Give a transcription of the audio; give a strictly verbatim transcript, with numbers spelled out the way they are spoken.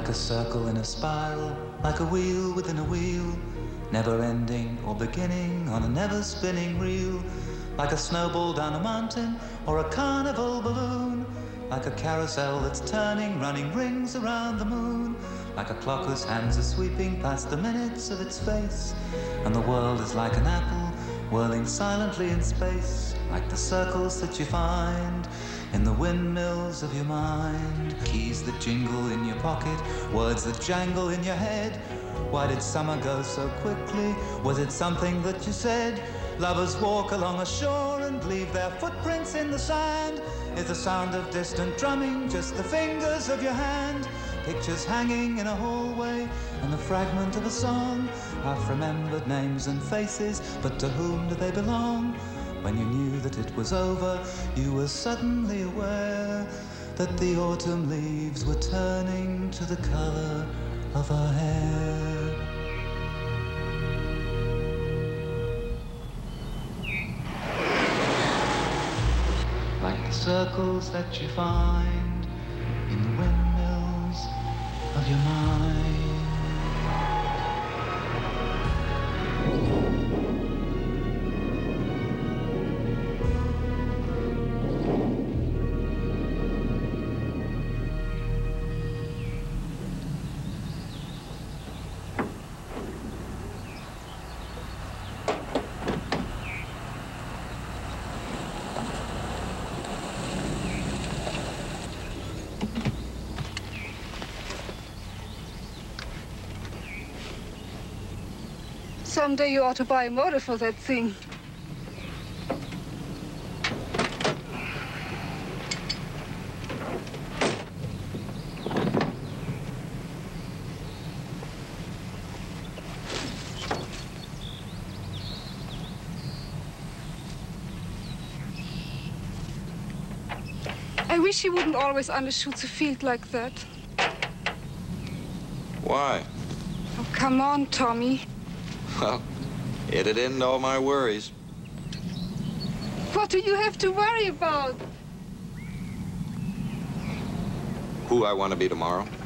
Like a circle in a spiral, like a wheel within a wheel, never ending or beginning on a never spinning reel. Like a snowball down a mountain or a carnival balloon. Like a carousel that's turning, running rings around the moon. Like a clock whose hands are sweeping past the minutes of its face. And the world is like an apple whirling silently in space. Like the circles that you find in the windmills of your mind. Keys that jingle in your pocket, words that jangle in your head. Why did summer go so quickly? Was it something that you said? Lovers walk along a shore and leave their footprints in the sand. Is the sound of distant drumming just the fingers of your hand? Pictures hanging in a hallway and the fragment of a song. Half-remembered names and faces, but to whom do they belong? When you knew that it was over, you were suddenly aware that the autumn leaves were turning to the color of her hair. Like the circles that you find in the windmills of your mind. Someday you ought to buy a motor for that thing. I wish he wouldn't always undershoot the field like that. Why? Oh, come on, Tommy. Well, it'd end all my worries. What do you have to worry about? Who I want to be tomorrow.